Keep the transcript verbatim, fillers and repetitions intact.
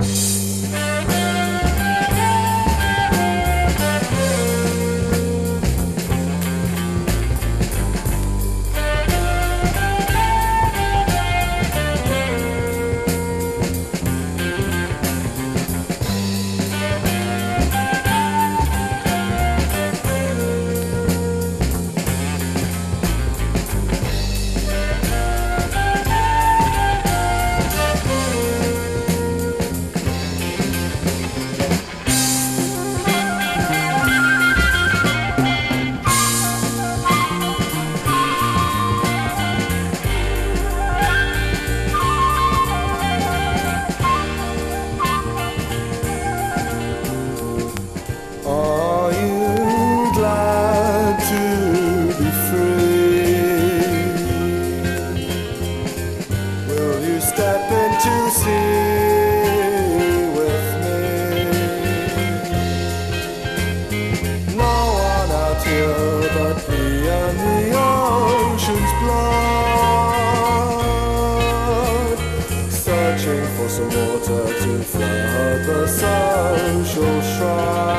Are you glad to be free? Will you step into sea with me? No one out here but me and the ocean's blood, searching for some water to flood the social shrine.